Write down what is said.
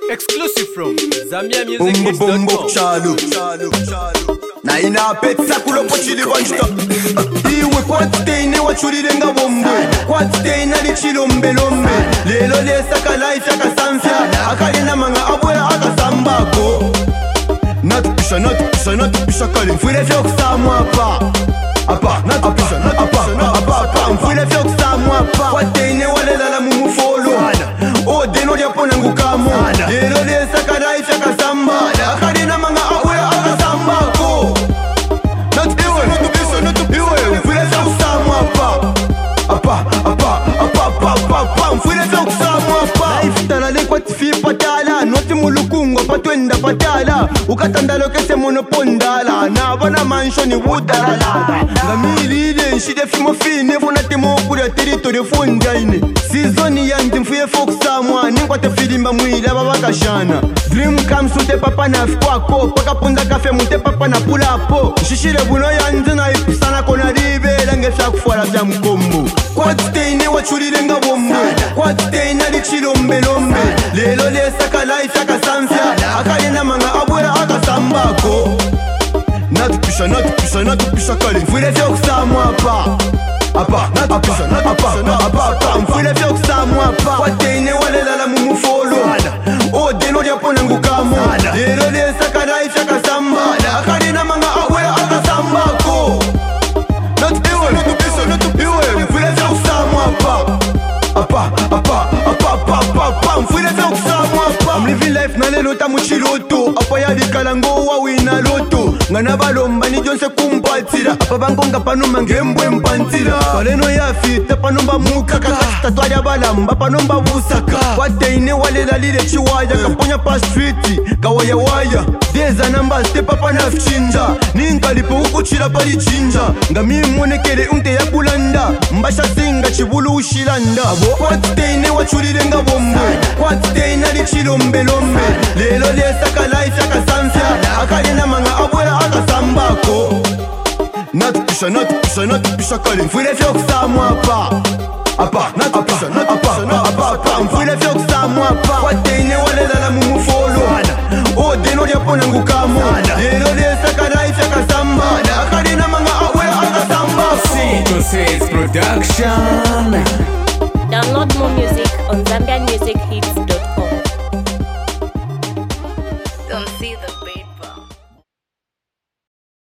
Exclusive from ZambiaMusicHits.com. Bumbo chalu na ina petsa kulo pochili banjita iwe kwatene wachulile nga bombe kwatene lichilombe lombe lelo lesaka life akasamfya akalina manga abwela akasambako natupisha kali mfwile fyo kusamwa apa mfwile fyo kusamwa kwatene walelala mumufolo odeno lyapona ngukamo lelo lesaka life akasamba akalina manga abwela akasambako iwe mfwile fyo kusamwa mfwile fyo kusamwa life talale kwatifi patala noti mulukungwa patwenda patala ukatandalo kese monopondala nabana manshoni budarala ngamilile nshide fimo fine fona temo kulia territory fondaine season yanti mfuye fokusamwa ninkwate filimba mwila babakashana dream comes ute papa na kwako pakapunda kafe mute papa na pulapo nshishile buno yanti na ipusana kona libela ngefya kufwala vya mkombo kwatiteine wachulile nga bombe kwatiteine lichilombe lombe lelo lesaka life akasamfya akalina manga abwela akasambako natupisha kali mfwile fyo kusamwa mfwile fyo kusamwa kwatiteine walelala mumufolo odeno lyapona ngukamo lelo lesaka life akasamba akalina manga abwela akasambako iwe mfwile fyo kusamwa mfwile fyo kusamwa I'm living life na lelo tamuchiloto apa yalikala ngo wawina loto ngana balomba ni jonse kumpatira apa bangonga panoma ngembwe mpantira baleno yafite panomba mukaka tatwalya balamba panomba busaka wateine walela lile chiwaya kaponya pa street kawayawaya deza namba step apa nafchinja ninkalipo ukuchila pali chinja ngamimonekele unte yakulanda mbasha singa chibulu ushilanda wateine wachulile nga bombe wateine lichilombe lombe lelo lesaka life akasamfya akalina manga abwela akasambako natupisha kali mfwile fyo kusamwa mfwile fyo kusamwa wateine walelala mumufolo odeno lyapona ngukamo lelo lesaka life akasamba akalina manga abwela akasambako Production